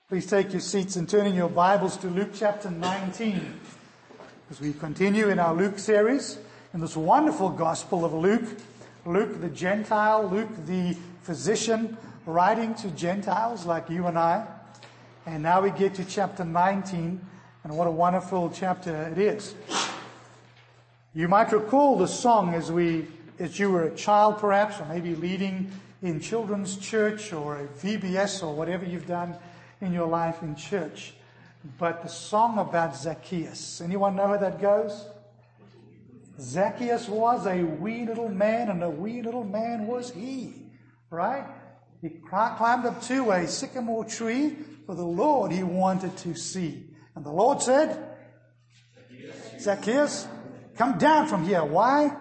Please take your seats and turn in your Bibles to Luke chapter 19 as we continue in our Luke series in this wonderful Gospel of Luke. Luke the Gentile, Luke the physician, writing to Gentiles like you and I. And now we get to chapter 19, and what a wonderful chapter it is. You might recall the song as you were a child perhaps, or maybe leading in children's church or a VBS or whatever you've done in your life in church. But the song about Zacchaeus. Anyone know how that goes? Zacchaeus was a wee little man, and a wee little man was he. Right? He climbed up to a sycamore tree for the Lord he wanted to see. And the Lord said, Zacchaeus, come down from here. Why?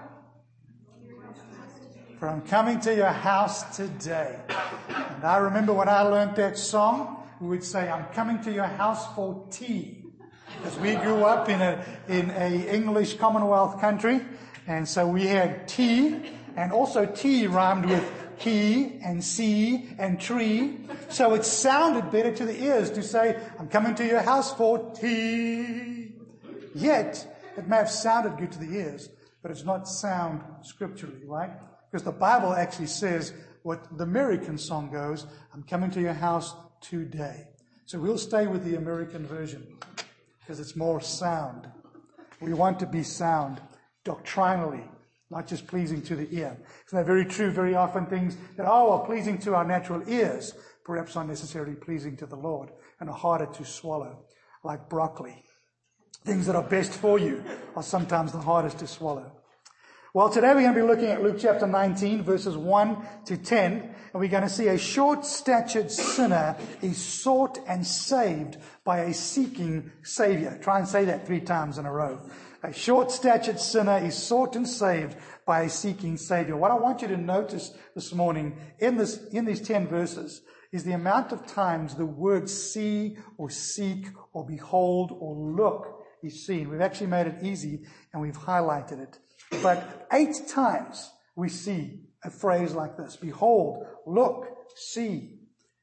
For I'm coming to your house today. And I remember when I learned that song, we would say, I'm coming to your house for tea. Because we grew up in a English Commonwealth country. And so we had tea, and also tea rhymed with he and sea and tree. So it sounded better to the ears to say, I'm coming to your house for tea. Yet, it may have sounded good to the ears, but it's not sound scripturally, right? Because the Bible actually says what the American song goes, I'm coming to your house today. So we'll stay with the American version because it's more sound. We want to be sound doctrinally, not just pleasing to the ear. Isn't that very true? Very often things that are pleasing to our natural ears, perhaps not necessarily pleasing to the Lord and are harder to swallow, like broccoli. Things that are best for you are sometimes the hardest to swallow. Well, today we're going to be looking at Luke chapter 19, verses 1 to 10, and we're going to see a short-statured sinner is sought and saved by a seeking Savior. Try and say that 3 times in a row. A short-statured sinner is sought and saved by a seeking Savior. What I want you to notice this morning in these 10 verses is the amount of times the word see or seek or behold or look is seen. We've actually made it easy and we've highlighted it. But 8 times we see a phrase like this. Behold, look, see.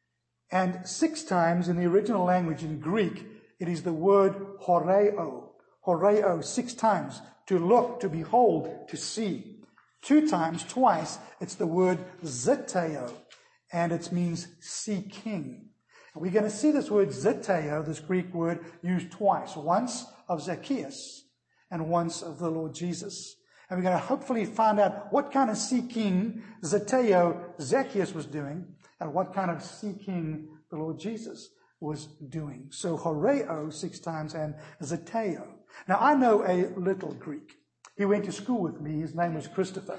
And 6 times in the original language in Greek, it is the word horeo. Horeo, 6 times. To look, to behold, to see. 2 times, twice, it's the word zeteo. And it means seeking. And we're going to see this word zeteo, this Greek word, used twice. Once of Zacchaeus and once of the Lord Jesus. And we're going to hopefully find out what kind of seeking zeteo Zacchaeus was doing and what kind of seeking the Lord Jesus was doing. So horeo 6 times and zeteo. Now I know a little Greek. He went to school with me. His name was Christopher.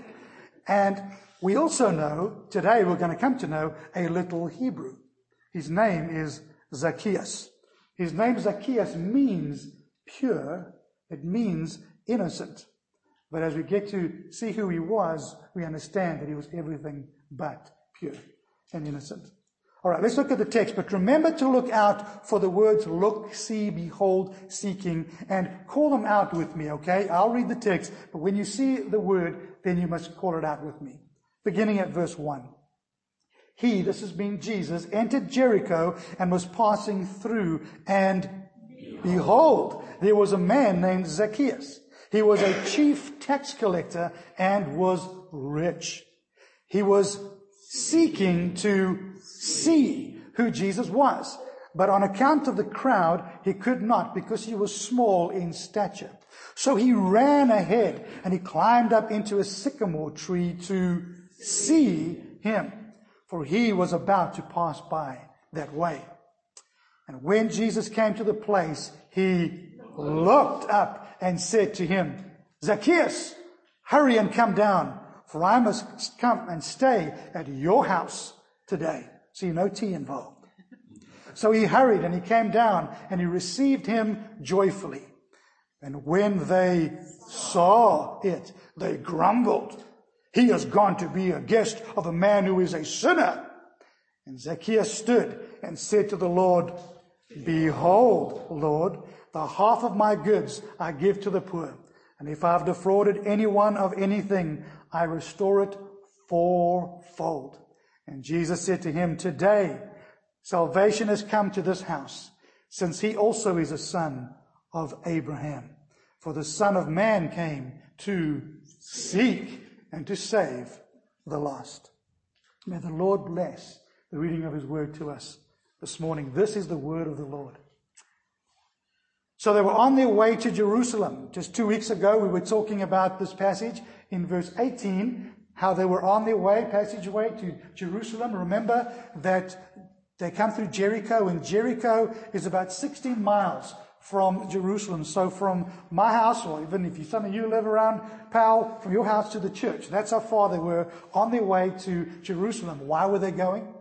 And we also know, today we're going to come to know a little Hebrew. His name is Zacchaeus. His name Zacchaeus means pure. It means innocent. But as we get to see who he was, we understand that he was everything but pure and innocent. All right, let's look at the text. But remember to look out for the words look, see, behold, seeking, and call them out with me, okay? I'll read the text, but when you see the word, then you must call it out with me. Beginning at verse 1. He, this has been Jesus, entered Jericho and was passing through, and behold, there was a man named Zacchaeus. He was a chief tax collector and was rich. He was seeking to see who Jesus was. But on account of the crowd, he could not because he was small in stature. So he ran ahead and he climbed up into a sycamore tree to see him, for he was about to pass by that way. And when Jesus came to the place, he looked up and said to him, Zacchaeus, hurry and come down, for I must come and stay at your house today. See, no tea involved. So he hurried and he came down and he received him joyfully. And when they saw it, they grumbled. He has gone to be a guest of a man who is a sinner. And Zacchaeus stood and said to the Lord, Behold, Lord, the half of my goods I give to the poor. And if I have defrauded anyone of anything, I restore it fourfold. And Jesus said to him, Today Salvation has come to this house, since he also is a son of Abraham. For the Son of Man came to seek and to save the lost. May the Lord bless the reading of his word to us this morning. This is the word of the Lord. So they were on their way to Jerusalem. Just 2 weeks ago, we were talking about this passage in verse 18, how they were on their way, passageway to Jerusalem. Remember that they come through Jericho, and Jericho is about 16 miles from Jerusalem. So from my house, or even if some of you live around Powell, from your house to the church, that's how far they were on their way to Jerusalem. Why were they going?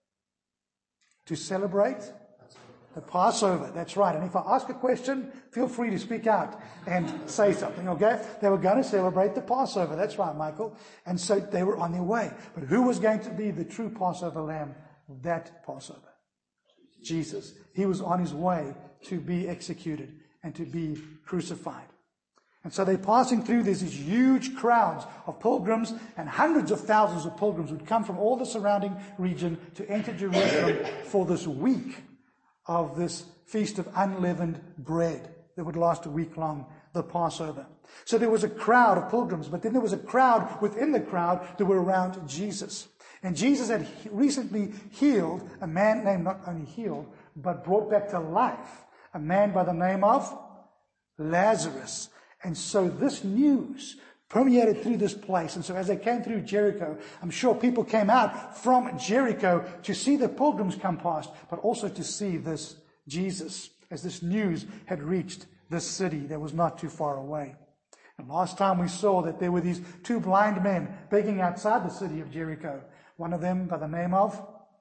To celebrate the Passover. That's right. And if I ask a question, feel free to speak out and say something, okay? They were going to celebrate the Passover. That's right, Michael. And so they were on their way. But who was going to be the true Passover lamb that Passover? Jesus. He was on his way to be executed and to be crucified. And so they're passing through. There's these huge crowds of pilgrims, and hundreds of thousands of pilgrims would come from all the surrounding region to enter Jerusalem for this week of this Feast of Unleavened Bread that would last a week long, the Passover. So there was a crowd of pilgrims, but then there was a crowd within the crowd that were around Jesus. And Jesus had recently healed a man named, not only healed, but brought back to life a man by the name of Lazarus. And so this news permeated through this place. And so as they came through Jericho, I'm sure people came out from Jericho to see the pilgrims come past, but also to see this Jesus, as this news had reached this city that was not too far away. And last time we saw that there were these two blind men begging outside the city of Jericho. One of them by the name of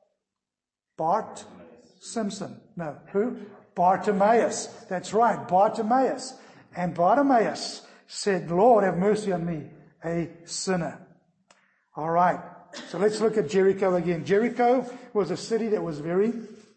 Bart Simpson. No, who? Bartimaeus. That's right, Bartimaeus. And Bartimaeus said, Lord, have mercy on me, a sinner. All right, so let's look at Jericho again. Jericho was a city that was very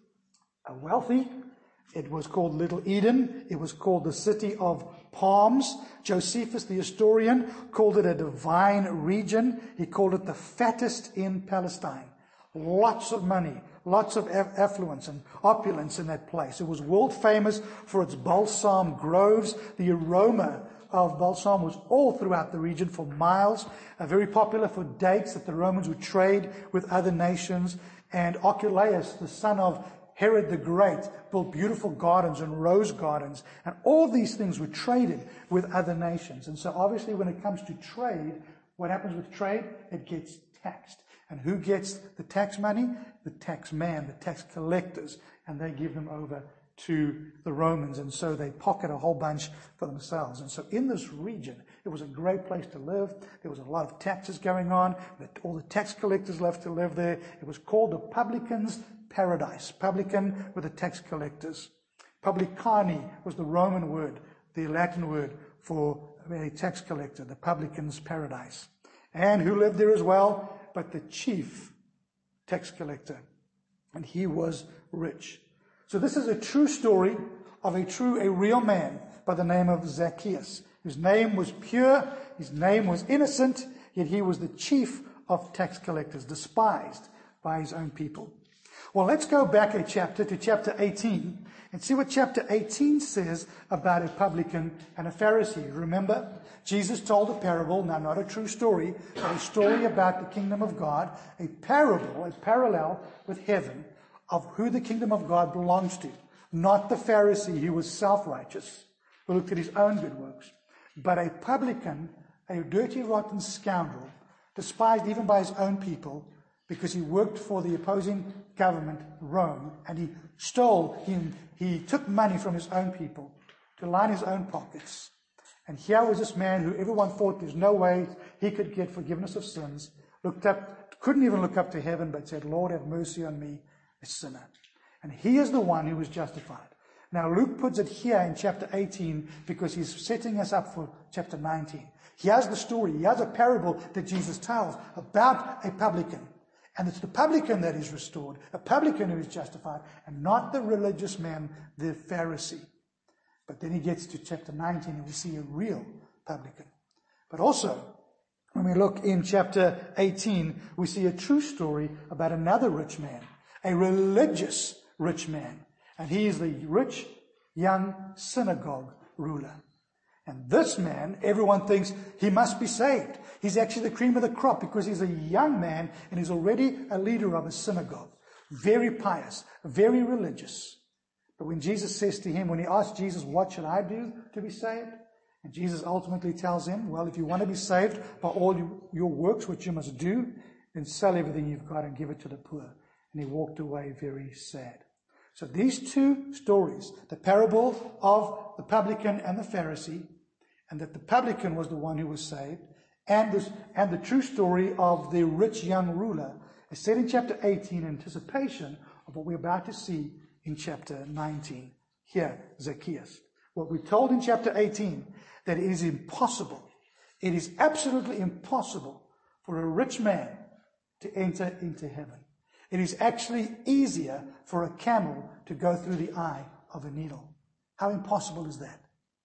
wealthy. It was called Little Eden. It was called the city of palms. Josephus, the historian, called it a divine region. He called it the fattest in Palestine. Lots of money, lots of affluence and opulence in that place. It was world famous for its balsam groves. The aroma of balsam was all throughout the region for miles. Very popular for dates that the Romans would trade with other nations. And Archelaus, the son of Herod the Great, built beautiful gardens and rose gardens. And all these things were traded with other nations. And so obviously when it comes to trade, what happens with trade? It gets taxed. And who gets the tax money? The tax man, the tax collectors. And they give them over to the Romans. And so they pocket a whole bunch for themselves. And so in this region, it was a great place to live. There was a lot of taxes going on. All the tax collectors loved to live there. It was called the publican's paradise. Publican were the tax collectors. Publicani was the Roman word, the Latin word for a tax collector, the publican's paradise. And who lived there as well? But the chief tax collector. And he was rich. So this is a true story of a real man by the name of Zacchaeus, whose name was pure, his name was innocent, yet he was the chief of tax collectors, despised by his own people. Well, let's go back a chapter to chapter 18 and see what chapter 18 says about a publican and a Pharisee. Remember, Jesus told a parable, now not a true story, but a story about the kingdom of God, a parable, a parallel with heaven of who the kingdom of God belongs to. Not the Pharisee who was self-righteous, who looked at his own good works, but a publican, a dirty, rotten scoundrel, despised even by his own people, because he worked for the opposing government, Rome, and he stole him. He took money from his own people to line his own pockets. And here was this man who everyone thought there's no way he could get forgiveness of sins, looked up, couldn't even look up to heaven, but said, Lord, have mercy on me, a sinner. And he is the one who was justified. Now, Luke puts it here in chapter 18 because he's setting us up for chapter 19. He has the story. He has a parable that Jesus tells about a publican. And it's the publican that is restored, a publican who is justified, and not the religious man, the Pharisee. But then he gets to chapter 19 and we see a real publican. But also, when we look in chapter 18, we see a true story about another rich man, a religious rich man. And he is the rich young synagogue ruler. And this man, everyone thinks he must be saved. He's actually the cream of the crop because he's a young man and he's already a leader of a synagogue. Very pious, very religious. But when Jesus says to him, when he asks Jesus, what should I do to be saved? And Jesus ultimately tells him, well, if you want to be saved by all your works, which you must do, then sell everything you've got and give it to the poor. And he walked away very sad. So these two stories, the parable of the publican and the Pharisee, and that the publican was the one who was saved, and the true story of the rich young ruler, is set in chapter 18 in anticipation of what we're about to see in chapter 19. Here, Zacchaeus. What we're told in chapter 18, that it is impossible, it is absolutely impossible for a rich man to enter into heaven. It is actually easier for a camel to go through the eye of a needle. How impossible is that?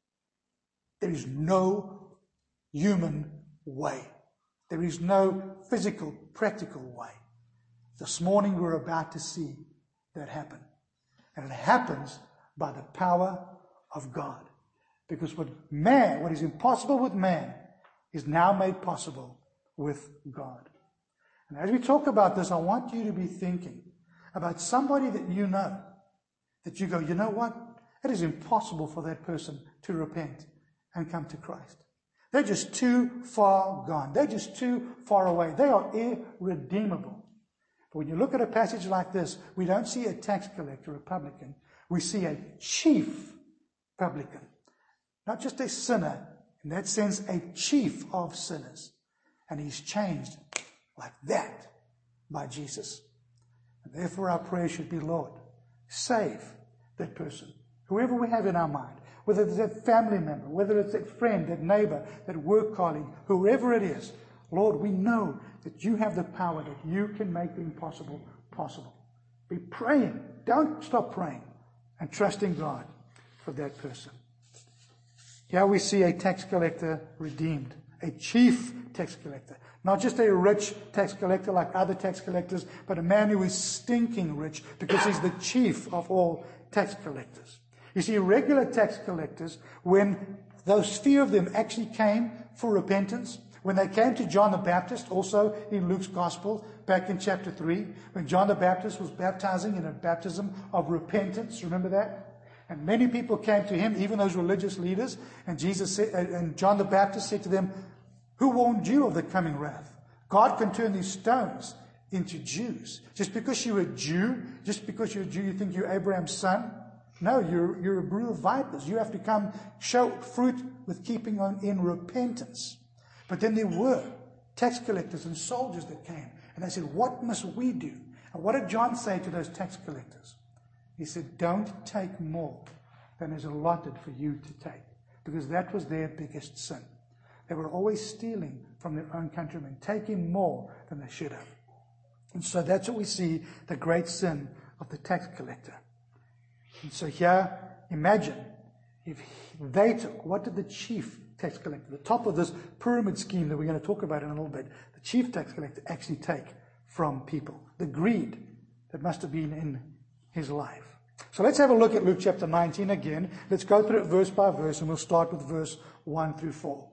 There is no human way. There is no physical, practical way. This morning we're about to see that happen. And it happens by the power of God. Because what is impossible with man is now made possible with God. And as we talk about this, I want you to be thinking about somebody that you know, that you go, you know what? It is impossible for that person to repent and come to Christ. They're just too far gone. They're just too far away. They are irredeemable. But when you look at a passage like this, we don't see a tax collector, a publican. We see a chief publican. Not just a sinner, in that sense, a chief of sinners. And he's changed like that by Jesus. And therefore our prayer should be, Lord, save that person, whoever we have in our mind, whether it's that family member, whether it's that friend, that neighbor, that work colleague, whoever it is. Lord, we know that you have the power, that you can make the impossible possible. Be praying. Don't stop praying and trusting God for that person. Here we see a tax collector redeemed, a chief tax collector. Not just a rich tax collector like other tax collectors, but a man who is stinking rich because he's the chief of all tax collectors. You see, regular tax collectors, when those few of them actually came for repentance, when they came to John the Baptist, also in Luke's Gospel, back in chapter 3, when John the Baptist was baptizing in a baptism of repentance, remember that? And many people came to him, even those religious leaders, and John the Baptist said to them, who warned you of the coming wrath? God can turn these stones into Jews. Just because you're a Jew, you think you're Abraham's son? No, you're a brood of vipers. You have to show fruit with keeping on in repentance. But then there were tax collectors and soldiers that came. And they said, what must we do? And what did John say to those tax collectors? He said, don't take more than is allotted for you to take. Because that was their biggest sin. They were always stealing from their own countrymen, taking more than they should have. And so that's what we see, the great sin of the tax collector. And so here, imagine if they took, what did the chief tax collector, the top of this pyramid scheme that we're going to talk about in a little bit, the chief tax collector actually take from people? The greed that must have been in his life. So let's have a look at Luke chapter 19 again. Let's go through it verse by verse, and we'll start with verse 1 through 4.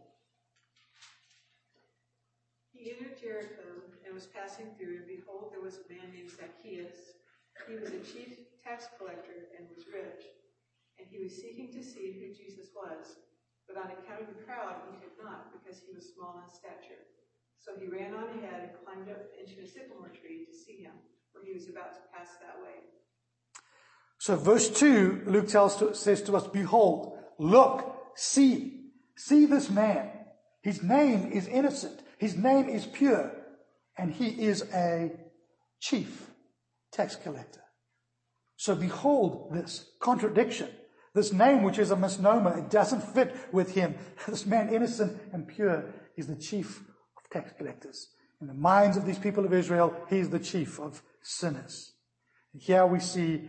He entered Jericho and was passing through, and behold, there was a man named Zacchaeus. He was a chief tax collector and was rich. And he was seeking to see who Jesus was. But on account of the crowd, he could not, because he was small in stature. So he ran on ahead and climbed up into a sycamore tree to see him, for he was about to pass that way. So verse 2, Luke says to us, behold, look, see this man. His name is innocent. His name is pure. And he is a chief tax collector. So behold this contradiction. This name, which is a misnomer, it doesn't fit with him. This man, innocent and pure, is the chief of tax collectors. In the minds of these people of Israel, he is the chief of sinners. And here we see,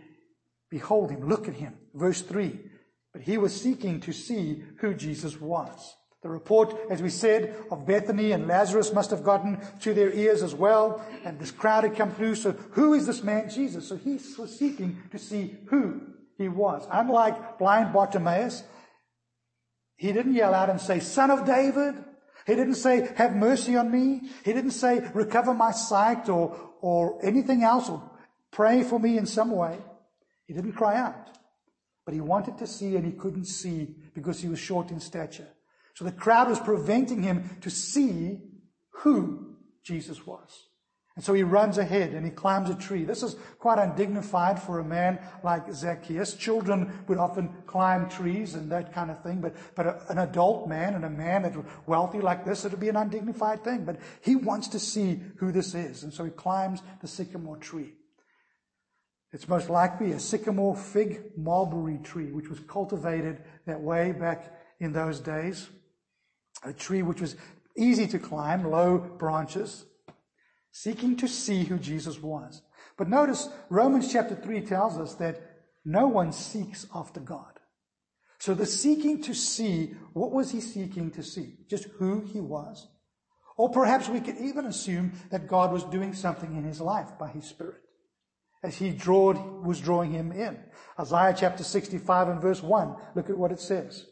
behold him, look at him. Verse 3, but he was seeking to see who Jesus was. The report, as we said, of Bethany and Lazarus must have gotten to their ears as well. And this crowd had come through. So who is this man Jesus? So he was seeking to see who he was. Unlike blind Bartimaeus, he didn't yell out and say, Son of David. He didn't say, have mercy on me. He didn't say, recover my sight or anything else, or pray for me in some way. He didn't cry out. But he wanted to see and he couldn't see because he was short in stature. So the crowd was preventing him to see who Jesus was. And so he runs ahead and he climbs a tree. This is quite undignified for a man like Zacchaeus. Children would often climb trees and that kind of thing. But an adult man and a man that's wealthy like this, it would be an undignified thing. But he wants to see who this is. And so he climbs the sycamore tree. It's most likely a sycamore fig mulberry tree, which was cultivated that way back in those days. A tree which was easy to climb, low branches, seeking to see who Jesus was. But notice Romans chapter 3 tells us that no one seeks after God. So the seeking to see, what was he seeking to see? Just who he was? Or perhaps we could even assume that God was doing something in his life by his Spirit as he was drawing him in. Isaiah chapter 65 and verse 1, look at what it says.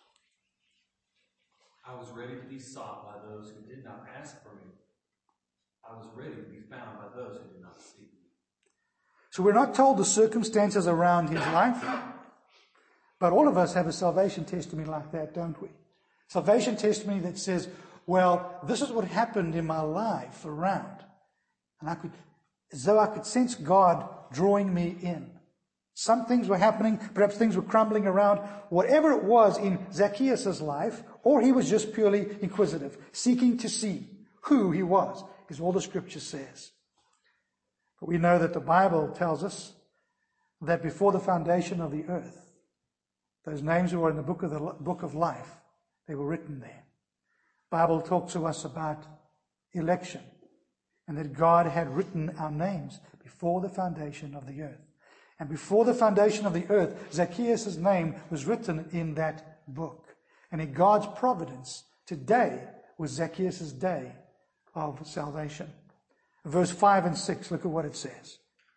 I was ready to be sought by those who did not ask for me. I was ready to be found by those who did not seek me. So we're not told the circumstances around his life, but all of us have a salvation testimony like that, don't we? Salvation testimony that says, well, this is what happened in my life around. And as though I could sense God drawing me in. Some things were happening, perhaps things were crumbling around. Whatever it was in Zacchaeus' life, or he was just purely inquisitive, seeking to see who he was, is all the Scripture says. But we know that the Bible tells us that before the foundation of the earth, those names who are in the book of life, they were written there. The Bible talks to us about election, and that God had written our names before the foundation of the earth. And before the foundation of the earth, Zacchaeus' name was written in that book. And in God's providence, today was Zacchaeus' day of salvation. Verse 5 and 6, look at what it says.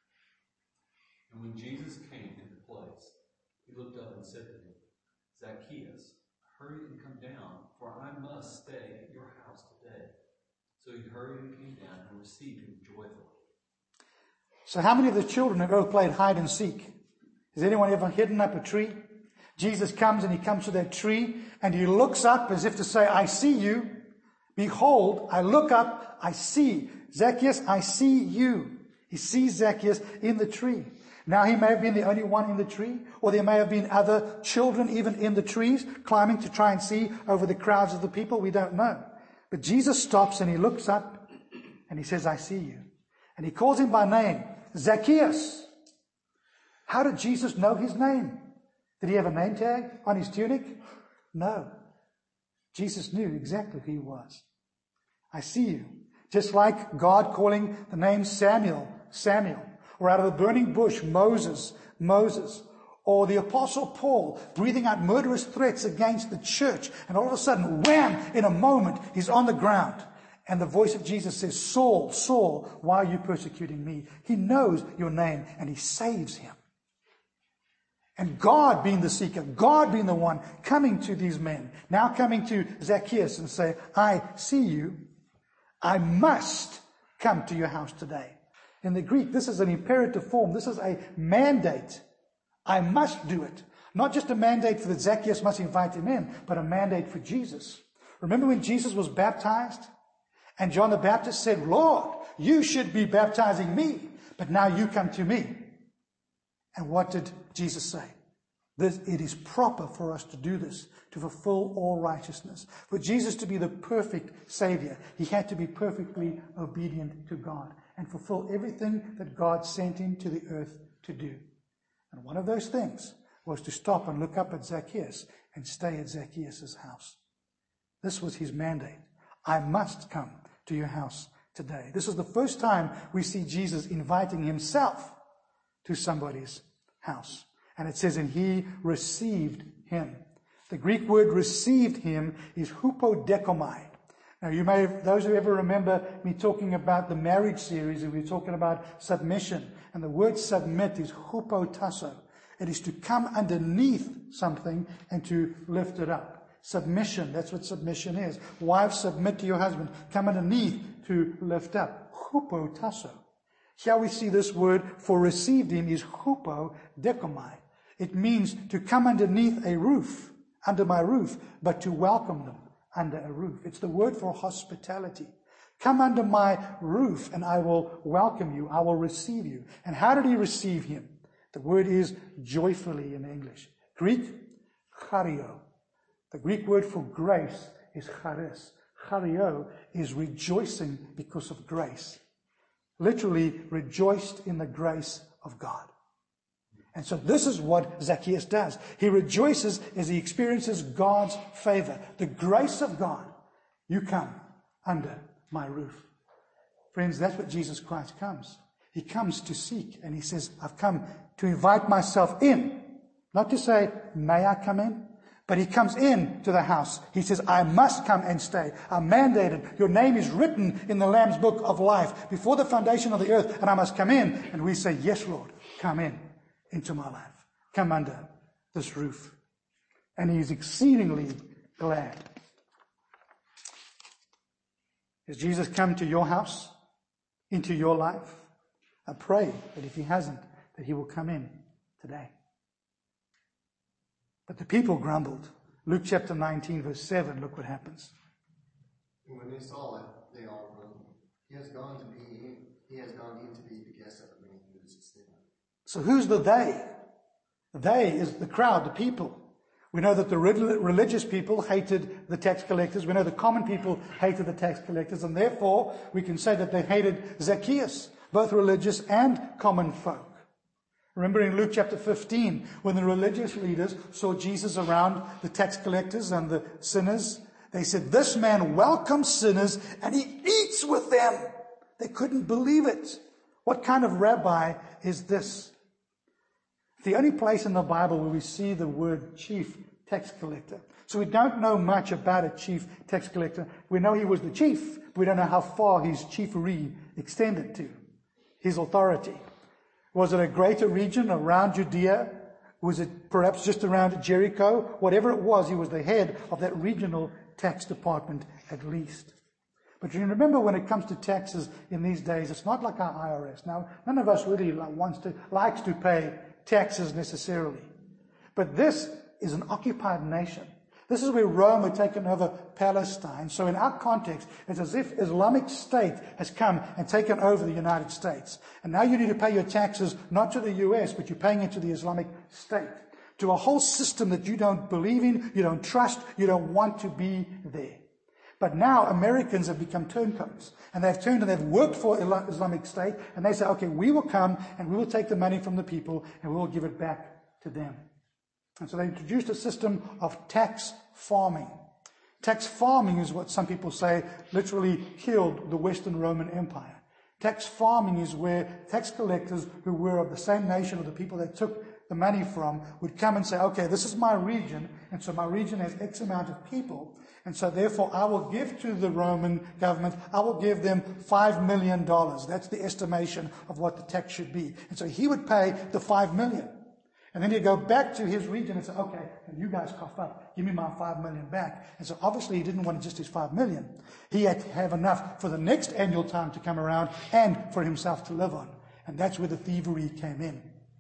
And when Jesus came to the place, he looked up and said to him, Zacchaeus, hurry and come down, for I must stay at your house today. So he hurried and came down and received him joyfully. So how many of the children have ever played hide and seek? Has anyone ever hidden up a tree? Jesus comes and he comes to that tree and he looks up as if to say, I see you. Behold, I look up, I see. Zacchaeus, I see you. He sees Zacchaeus in the tree. Now he may have been the only one in the tree, or there may have been other children even in the trees, climbing to try and see over the crowds of the people. We don't know. But Jesus stops and he looks up and he says, I see you. And he calls him by name, Zacchaeus. How did Jesus know his name? Did he have a name tag on his tunic? No. Jesus knew exactly who he was. I see you. Just like God calling the name Samuel, Samuel. Or out of the burning bush, Moses, Moses. Or the Apostle Paul breathing out murderous threats against the church. And all of a sudden, wham, in a moment, he's on the ground. And the voice of Jesus says, Saul, Saul, why are you persecuting me? He knows your name and he saves him. And God being the seeker, God being the one coming to these men, now coming to Zacchaeus and say, I see you. I must come to your house today. In the Greek, this is an imperative form. This is a mandate. I must do it. Not just a mandate for that Zacchaeus must invite him in, but a mandate for Jesus. Remember when Jesus was baptized? And John the Baptist said, Lord, you should be baptizing me, but now you come to me. And what did Jesus say? It is proper for us to do this, to fulfill all righteousness. For Jesus to be the perfect Savior, he had to be perfectly obedient to God and fulfill everything that God sent him to the earth to do. And one of those things was to stop and look up at Zacchaeus and stay at Zacchaeus' house. This was his mandate. I must come to your house today. This is the first time we see Jesus inviting himself to somebody's house. And it says, and he received him. The Greek word received him is hupodekomai. Now those who ever remember me talking about the marriage series, and we're talking about submission, and the word submit is hupotasso. It is to come underneath something and to lift it up. Submission, that's what submission is. Wives, submit to your husband. Come underneath to lift up. Hupotasso. Here we see this word for received him is hupodekomai. It means to come underneath a roof, under my roof, but to welcome them under a roof. It's the word for hospitality. Come under my roof and I will welcome you. I will receive you. And how did he receive him? The word is joyfully in English. Greek, chario. The Greek word for grace is charis. Chario is rejoicing because of grace. Literally, rejoiced in the grace of God. And so this is what Zacchaeus does. He rejoices as he experiences God's favor, the grace of God. You come under my roof. Friends, that's what Jesus Christ comes. He comes to seek, and he says, I've come to invite myself in. Not to say, may I come in? But he comes in to the house. He says, I must come and stay. I'm mandated. Your name is written in the Lamb's book of life before the foundation of the earth, and I must come in. And we say, yes, Lord, come in into my life. Come under this roof. And he is exceedingly glad. Has Jesus come to your house, into your life? I pray that if he hasn't, that he will come in today. But the people grumbled. Luke chapter 19, verse 7, look what happens. And when they saw it, they all grumbled. He has gone in to be the guest of a man who is a sinner. So who's the they? They is the crowd, the people. We know that the religious people hated the tax collectors. We know the common people hated the tax collectors. And therefore, we can say that they hated Zacchaeus, both religious and common folk. Remember in Luke chapter 15, when the religious leaders saw Jesus around the tax collectors and the sinners, they said, this man welcomes sinners and he eats with them. They couldn't believe it. What kind of rabbi is this? The only place in the Bible where we see the word chief tax collector. So we don't know much about a chief tax collector. We know he was the chief, but we don't know how far his chiefery extended to, his authority. Was it a greater region around Judea? Was it perhaps just around Jericho? Whatever it was, he was the head of that regional tax department at least. But you remember when it comes to taxes in these days, it's not like our IRS. Now, none of us really likes to pay taxes necessarily. But this is an occupied nation. This is where Rome had taken over Palestine. So in our context, it's as if Islamic State has come and taken over the United States. And now you need to pay your taxes not to the US, but you're paying it to the Islamic State. To a whole system that you don't believe in, you don't trust, you don't want to be there. But now Americans have become turncoats. And they've turned and they've worked for Islamic State. And they say, okay, we will come and we will take the money from the people and we will give it back to them. And so they introduced a system of tax farming. Tax farming is what some people say literally killed the Western Roman Empire. Tax farming is where tax collectors who were of the same nation of the people they took the money from would come and say, okay, this is my region, and so my region has X amount of people, and so therefore I will give to the Roman government, I will give them $5 million. That's the estimation of what the tax should be. And so he would pay the $5 million. And then he'd go back to his region and say, okay, you guys cough up. Give me my $5 million back. And so obviously he didn't want just his $5 million. He had to have enough for the next annual time to come around and for himself to live on. And that's where the thievery came in.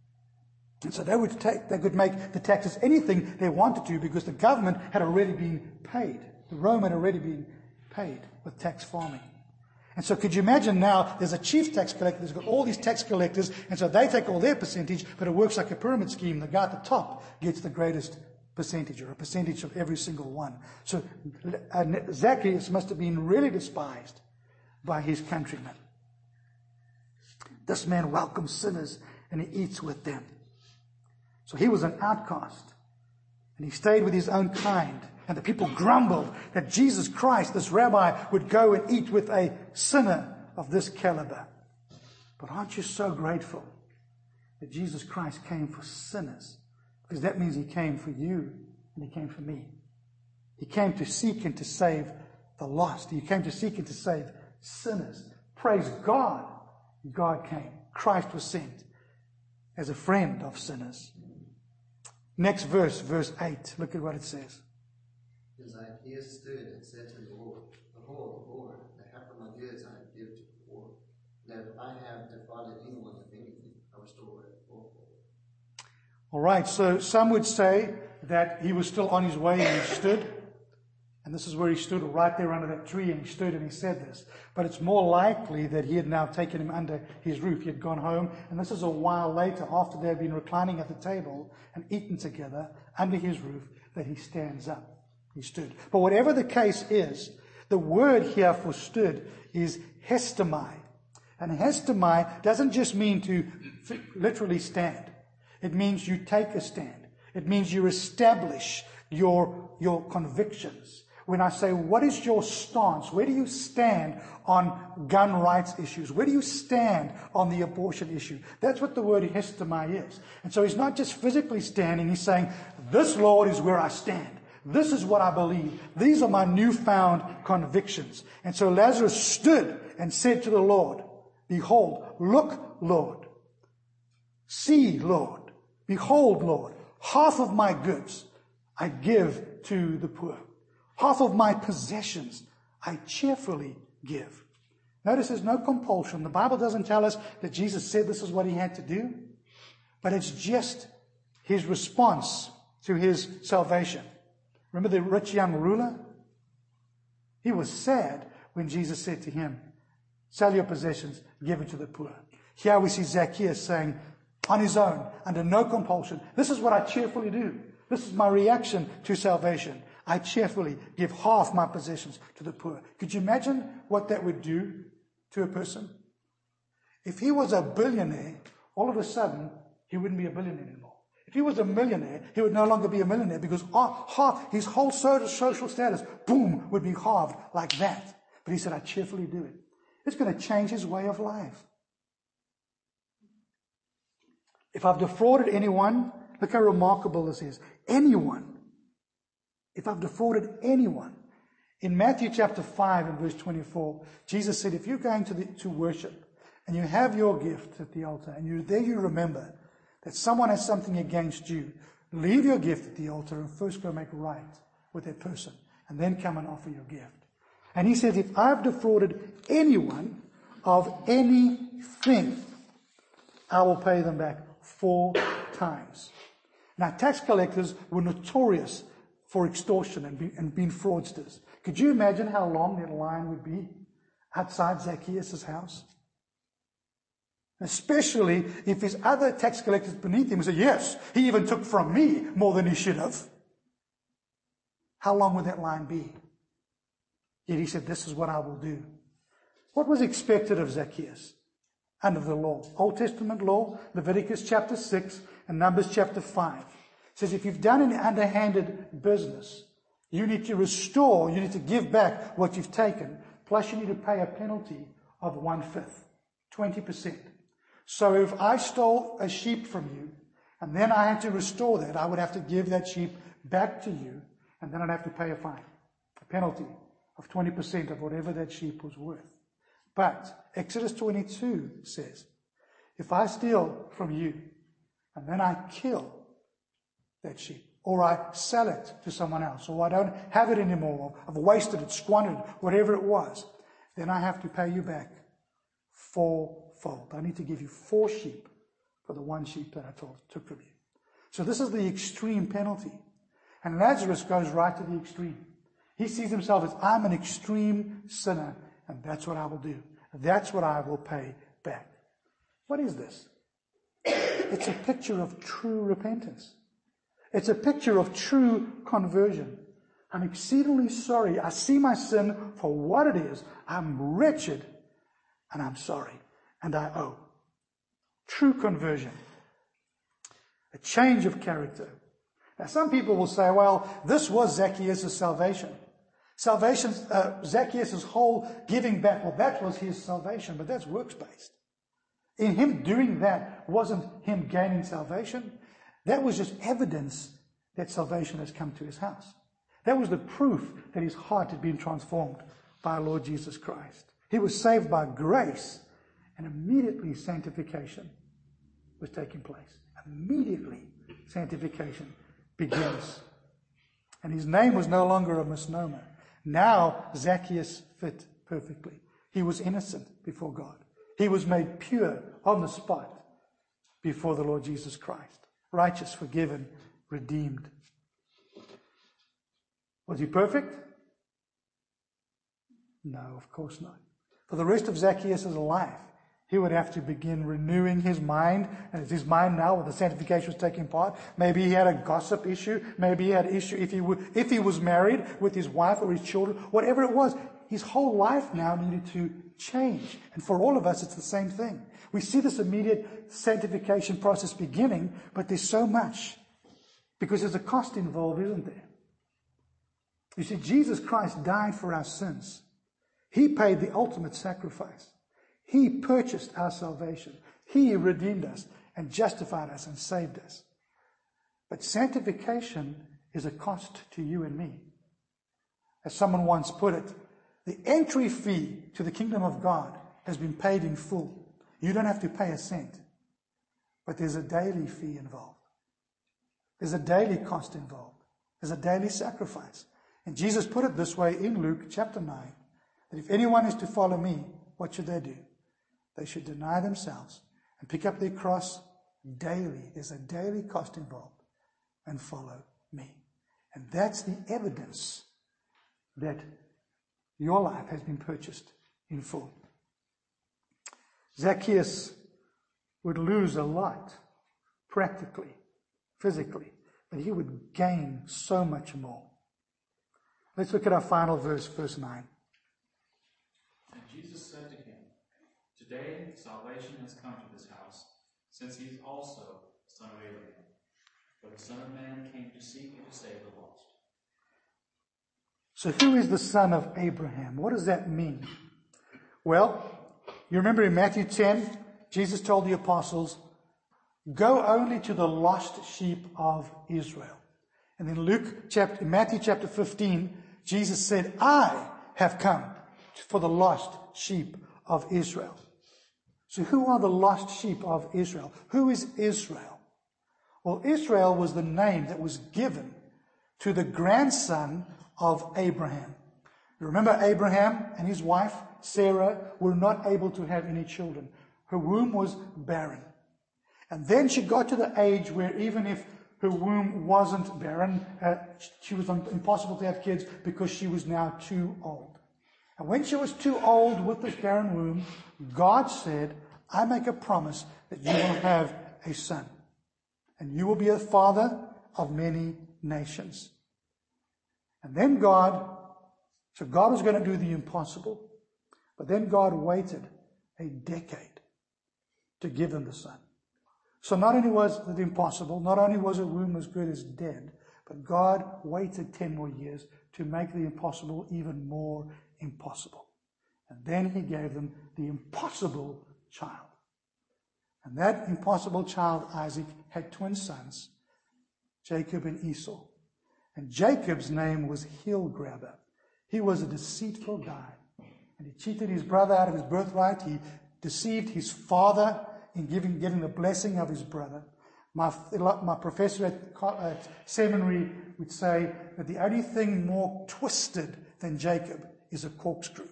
And so they could make the taxes anything they wanted to because the government had already been paid. The Rome had already been paid with tax farming. And so could you imagine now there's a chief tax collector, there's got all these tax collectors, and so they take all their percentage, but it works like a pyramid scheme. The guy at the top gets the greatest percentage, or a percentage of every single one. So Zacchaeus must have been really despised by his countrymen. This man welcomes sinners and he eats with them. So he was an outcast, and he stayed with his own kind. And the people grumbled that Jesus Christ, this rabbi, would go and eat with a sinner of this caliber. But aren't you so grateful that Jesus Christ came for sinners? Because that means he came for you and he came for me. He came to seek and to save the lost. He came to seek and to save sinners. Praise God. God came. Christ was sent as a friend of sinners. Next verse, verse 8. Look at what it says. Zacchaeus stood and said to the Lord, Behold, Lord, the half of my goods I give to the poor, and if I have defrauded anyone of anything, I restore it fourfold. All right, so some would say that he was still on his way and he stood. And this is where he stood, right there under that tree, and he stood and he said this. But it's more likely that he had now taken him under his roof. He had gone home, and this is a while later, after they had been reclining at the table and eaten together under his roof, that he stands up. He stood. But whatever the case is, the word here for stood is hestomai. And hestomai doesn't just mean to literally stand. It means you take a stand. It means you establish your convictions. When I say, what is your stance? Where do you stand on gun rights issues? Where do you stand on the abortion issue? That's what the word hestomai is. And so he's not just physically standing. He's saying, this, Lord, is where I stand. This is what I believe. These are my newfound convictions. And so Lazarus stood and said to the Lord, Behold, look, Lord. See, Lord. Behold, Lord. Half of my goods I give to the poor. Half of my possessions I cheerfully give. Notice there's no compulsion. The Bible doesn't tell us that Jesus said this is what he had to do, but it's just his response to his salvation. Remember the rich young ruler? He was sad when Jesus said to him, sell your possessions, give it to the poor. Here we see Zacchaeus saying, on his own, under no compulsion, this is what I cheerfully do. This is my reaction to salvation. I cheerfully give half my possessions to the poor. Could you imagine what that would do to a person? If he was a billionaire, all of a sudden, he wouldn't be a billionaire anymore. If he was a millionaire, he would no longer be a millionaire because half his whole social status, boom, would be halved like that. But he said, I cheerfully do it. It's going to change his way of life. If I've defrauded anyone, look how remarkable this is. Anyone. If I've defrauded anyone. In Matthew chapter 5 and verse 24, Jesus said, if you're going to worship and you have your gift at the altar and you remember that someone has something against you, leave your gift at the altar and first go make right with that person and then come and offer your gift. And he says, if I've defrauded anyone of anything, I will pay them back 4 times. Now, tax collectors were notorious for extortion and being fraudsters. Could you imagine how long that line would be outside Zacchaeus' house? Especially if his other tax collectors beneath him said, yes, he even took from me more than he should have. How long would that line be? Yet he said, this is what I will do. What was expected of Zacchaeus under the law? Old Testament law, Leviticus chapter 6 and Numbers chapter 5. It says if you've done any underhanded business, you need to restore, you need to give back what you've taken, plus you need to pay a penalty of 1/5, 20%. So if I stole a sheep from you, and then I had to restore that, I would have to give that sheep back to you, and then I'd have to pay a fine, a penalty of 20% of whatever that sheep was worth. But Exodus 22 says, if I steal from you, and then I kill that sheep, or I sell it to someone else, or I don't have it anymore, or I've wasted it, squandered it, whatever it was, then I have to pay you back 4-fold. I need to give you 4 sheep for the 1 sheep that I took from you. So this is the extreme penalty. And Lazarus goes right to the extreme. He sees himself as, I'm an extreme sinner, and that's what I will do. That's what I will pay back. What is this? It's a picture of true repentance. It's a picture of true conversion. I'm exceedingly sorry. I see my sin for what it is. I'm wretched, and I'm sorry, and I owe. True conversion. A change of character. Now, some people will say, well, this was Zacchaeus' salvation. Zacchaeus' whole giving back, well, that was his salvation, but that's works-based. In him doing that wasn't him gaining salvation. That was just evidence that salvation has come to his house. That was the proof that his heart had been transformed by our Lord Jesus Christ. He was saved by grace, and immediately sanctification was taking place. Immediately sanctification begins. And his name was no longer a misnomer. Now Zacchaeus fit perfectly. He was innocent before God. He was made pure on the spot before the Lord Jesus Christ. Righteous, forgiven, redeemed. Was he perfect? No, of course not. For the rest of Zacchaeus' life, he would have to begin renewing his mind. And it's his mind now, where the sanctification was taking part. Maybe he had a gossip issue. Maybe he had an issue if he was married with his wife or his children. Whatever it was, his whole life now needed to change. And for all of us, it's the same thing. We see this immediate sanctification process beginning, but there's so much. Because there's a cost involved, isn't there? You see, Jesus Christ died for our sins. He paid the ultimate sacrifice. He purchased our salvation. He redeemed us and justified us and saved us. But sanctification is a cost to you and me. As someone once put it, the entry fee to the kingdom of God has been paid in full. You don't have to pay a cent. But there's a daily fee involved. There's a daily cost involved. There's a daily sacrifice. And Jesus put it this way in Luke chapter 9, that if anyone is to follow me, what should they do? They should deny themselves and pick up their cross daily. There's a daily cost involved, and follow me. And that's the evidence that your life has been purchased in full. Zacchaeus would lose a lot, practically, physically, but he would gain so much more. Let's look at our final verse, verse 9. And Jesus said to him, "Today salvation has come to this house, since he is also the son of Abraham. For the Son of Man came to seek and to save the lost." So who is the son of Abraham? What does that mean? Well, you remember in Matthew 10, Jesus told the apostles, "Go only to the lost sheep of Israel." And in Matthew chapter 15, Jesus said, "I have come for the lost sheep of Israel." So who are the lost sheep of Israel? Who is Israel? Well, Israel was the name that was given to the grandson of Abraham. Remember, Abraham and his wife, Sarah, were not able to have any children. Her womb was barren. And then she got to the age where even if her womb wasn't barren, she was impossible to have kids because she was now too old. And when she was too old with this barren womb, God said, "I make a promise that you will have a son. And you will be a father of many nations." And then God was going to do the impossible. But then God waited a decade to give them the son. So not only was it impossible, not only was her womb as good as dead, but God waited 10 more years to make the impossible even more impossible. And then he gave them the impossible child. And that impossible child, Isaac, had twin sons, Jacob and Esau. And Jacob's name was Heel Grabber. He was a deceitful guy. And he cheated his brother out of his birthright. He deceived his father in getting the blessing of his brother. My professor at seminary would say that the only thing more twisted than Jacob is a corkscrew.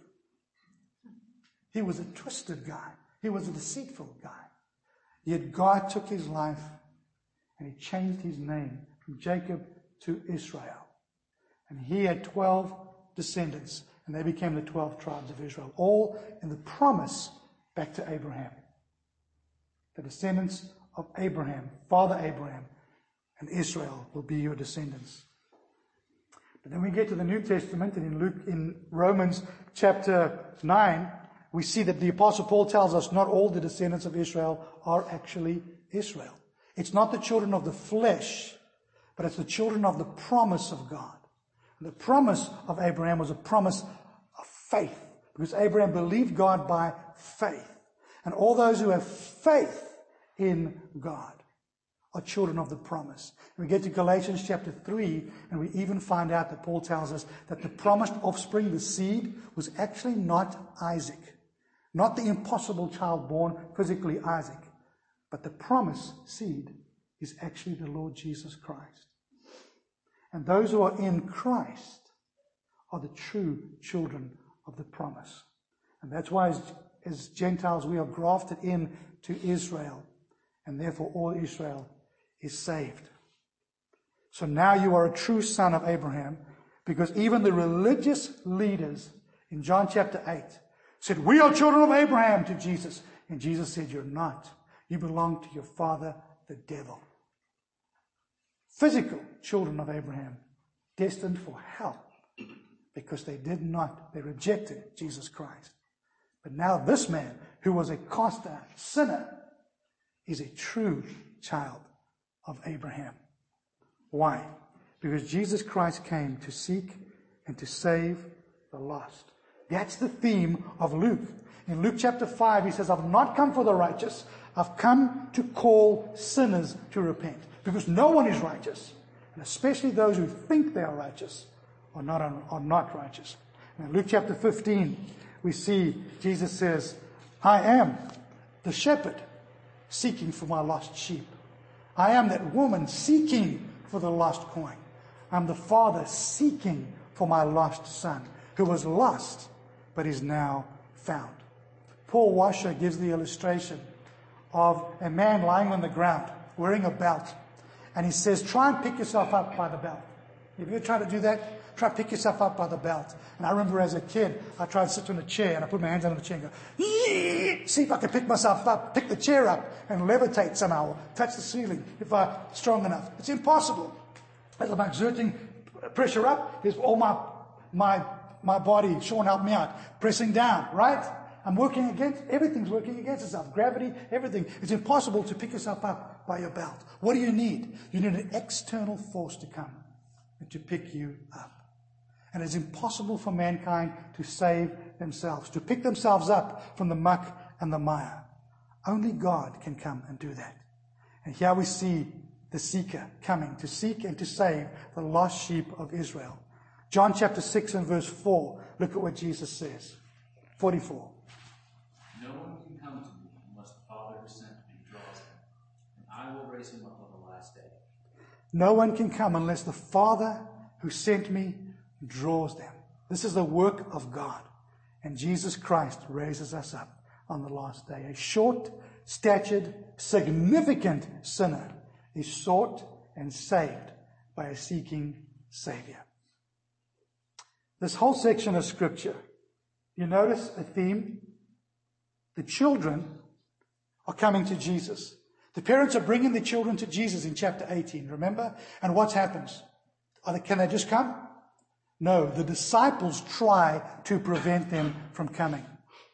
He was a twisted guy. He was a deceitful guy. Yet God took his life and he changed his name from Jacob to Israel. And he had 12 descendants, and they became the 12 tribes of Israel, all in the promise back to Abraham. The descendants of Abraham, Father Abraham, and Israel will be your descendants. But then we get to the New Testament, and in Romans chapter 9, we see that the Apostle Paul tells us not all the descendants of Israel are actually Israel. It's not the children of the flesh, but it's the children of the promise of God. And the promise of Abraham was a promise of faith, because Abraham believed God by faith. And all those who have faith in God are children of the promise. We get to Galatians chapter 3, and we even find out that Paul tells us that the promised offspring, the seed, was actually not Isaac. Not the impossible child born physically Isaac, but the promised seed is actually the Lord Jesus Christ. And those who are in Christ are the true children of the promise. And that's why as Gentiles we are grafted in to Israel, and therefore all Israel is saved. So now you are a true son of Abraham, because even the religious leaders in John chapter 8 said, "We are children of Abraham," to Jesus. And Jesus said, "You're not. You belong to your father, the devil." Physical children of Abraham, destined for hell, because they rejected Jesus Christ. But now this man, who was a cast out sinner, is a true child of Abraham. Why? Because Jesus Christ came to seek and to save the lost. That's the theme of Luke. In Luke chapter 5, he says, "I've not come for the righteous. I've come to call sinners to repent." Because no one is righteous. And especially those who think they are righteous are not righteous. And in Luke chapter 15, we see Jesus says, "I am the shepherd seeking for my lost sheep. I am that woman seeking for the lost coin. I'm the father seeking for my lost son, who was lost but is now found." Paul Washer gives the illustration of a man lying on the ground wearing a belt. And he says, try and pick yourself up by the belt. Have you ever tried to do that? Try to pick yourself up by the belt. And I remember as a kid, I tried to sit on a chair and I put my hands under the chair and go, see if I can pick myself up, pick the chair up and levitate somehow, or touch the ceiling if I'm strong enough. It's impossible. As I'm exerting pressure up, there's all my body, Sean help me out, pressing down, right? I'm working against, everything's working against itself. Gravity, everything. It's impossible to pick yourself up by your belt. What do you need? You need an external force to come and to pick you up. And it's impossible for mankind to save themselves, to pick themselves up from the muck and the mire. Only God can come and do that. And here we see the seeker coming to seek and to save the lost sheep of Israel. John chapter 6 and verse 4. Look at what Jesus says. 44. "No one can come to me unless the Father who sent me draws him, and I will raise him up on the last day." No one can come unless the Father who sent me draws them. This is the work of God. And Jesus Christ raises us up on the last day. A short-statured, significant sinner is sought and saved by a seeking Savior. This whole section of Scripture, you notice a theme? The children are coming to Jesus. The parents are bringing the children to Jesus in chapter 18, remember? And what happens? Can they just come? No, the disciples try to prevent them from coming.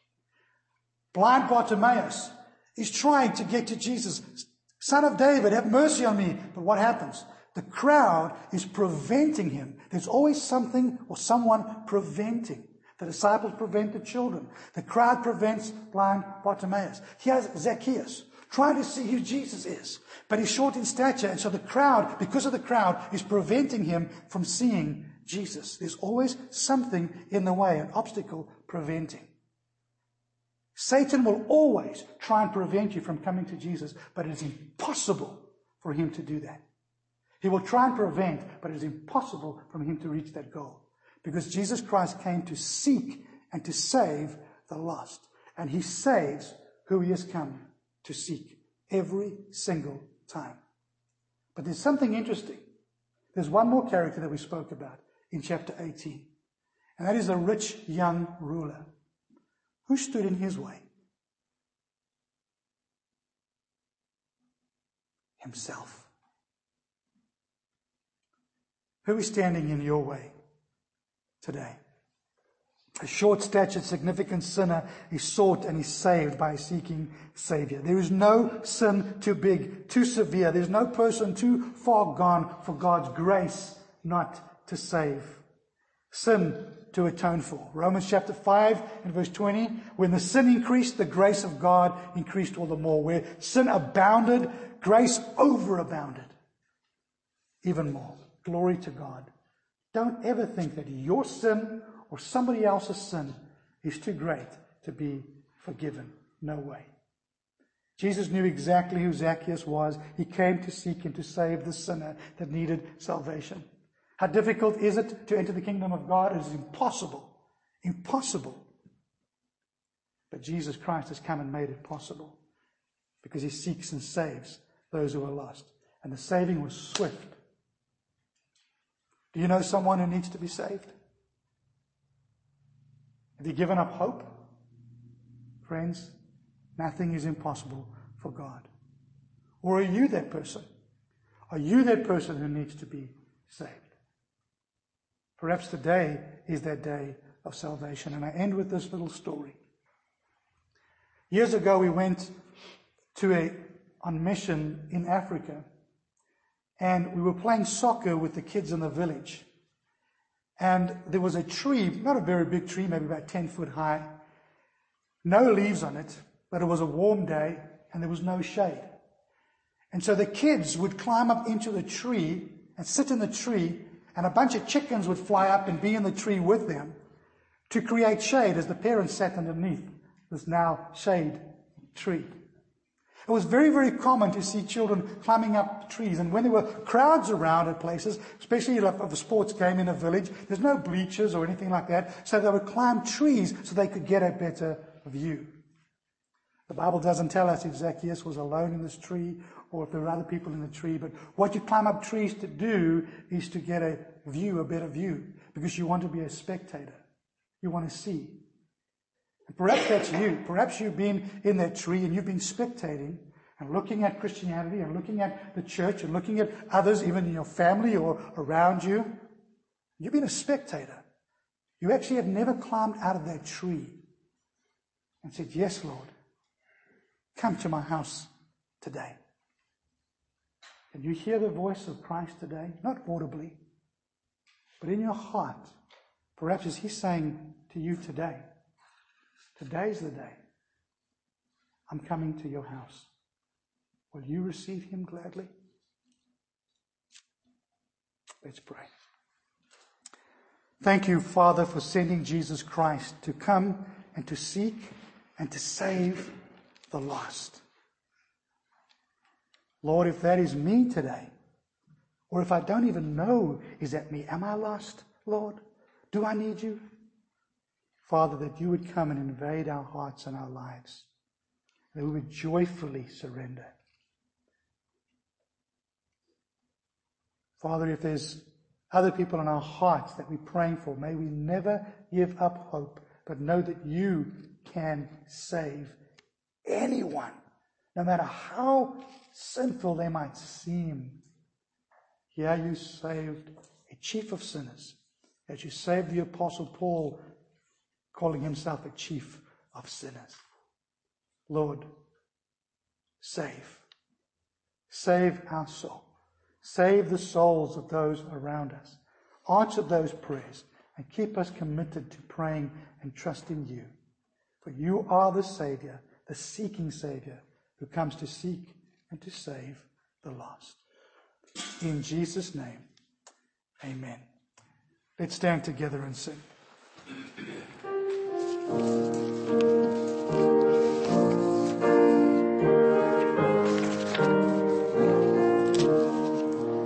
Blind Bartimaeus is trying to get to Jesus. "Son of David, have mercy on me." But what happens? The crowd is preventing him. There's always something or someone preventing. The disciples prevent the children. The crowd prevents blind Bartimaeus. Here's Zacchaeus, trying to see who Jesus is. But he's short in stature, and so the crowd, because of the crowd, is preventing him from seeing Jesus. There's always something in the way, an obstacle preventing. Satan will always try and prevent you from coming to Jesus, but it is impossible for him to do that. He will try and prevent, but it is impossible for him to reach that goal. Because Jesus Christ came to seek and to save the lost. And he saves who he has come to seek every single time. But there's something interesting. There's one more character that we spoke about in chapter 18. And that is the rich young ruler. Who stood in his way? Himself. Who is standing in your way today? A short-statured, significant sinner is sought and is saved by a seeking Savior. There is no sin too big, too severe. There's no person too far gone for God's grace not to save. Sin to atone for. Romans chapter 5 and verse 20. When the sin increased, the grace of God increased all the more. Where sin abounded, grace overabounded even more. Glory to God. Don't ever think that your sin or somebody else's sin is too great to be forgiven. No way. Jesus knew exactly who Zacchaeus was. He came to seek and to save the sinner that needed salvation. How difficult is it to enter the kingdom of God? It is impossible. Impossible. But Jesus Christ has come and made it possible because he seeks and saves those who are lost. And the saving was swift. Do you know someone who needs to be saved? Have you given up hope? Friends, nothing is impossible for God. Or are you that person? Are you that person who needs to be saved? Perhaps today is that day of salvation. And I end with this little story. Years ago, we went on mission in Africa. And we were playing soccer with the kids in the village. And there was a tree, not a very big tree, maybe about 10 foot high. No leaves on it, but it was a warm day and there was no shade. And so the kids would climb up into the tree and sit in the tree, and a bunch of chickens would fly up and be in the tree with them to create shade as the parents sat underneath this now shade tree. It was very, very common to see children climbing up trees. And when there were crowds around at places, especially if a sports game in a village, there's no bleachers or anything like that. So they would climb trees so they could get a better view. The Bible doesn't tell us if Zacchaeus was alone in this tree or if there were other people in the tree. But what you climb up trees to do is to get a view, a better view, because you want to be a spectator. You want to see. Perhaps that's you. Perhaps you've been in that tree and you've been spectating and looking at Christianity and looking at the church and looking at others, even in your family or around you. You've been a spectator. You actually have never climbed out of that tree and said, "Yes, Lord, come to my house today." Can you hear the voice of Christ today? Not audibly, but in your heart. Perhaps is he saying to you today, today's the day. I'm coming to your house. Will you receive him gladly? Let's pray. Thank you, Father, for sending Jesus Christ to come and to seek and to save the lost. Lord, if that is me today, or if I don't even know, is that me? Am I lost, Lord? Do I need you? Father, that you would come and invade our hearts and our lives, that we would joyfully surrender. Father, if there's other people in our hearts that we're praying for, may we never give up hope, but know that you can save anyone, no matter how sinful they might seem. Here you saved a chief of sinners, as you saved the Apostle Paul, calling himself a chief of sinners. Lord, save. Save our soul. Save the souls of those around us. Answer those prayers and keep us committed to praying and trusting you. For you are the Savior, the seeking Savior, who comes to seek and to save the lost. In Jesus' name, amen. Let's stand together and sing.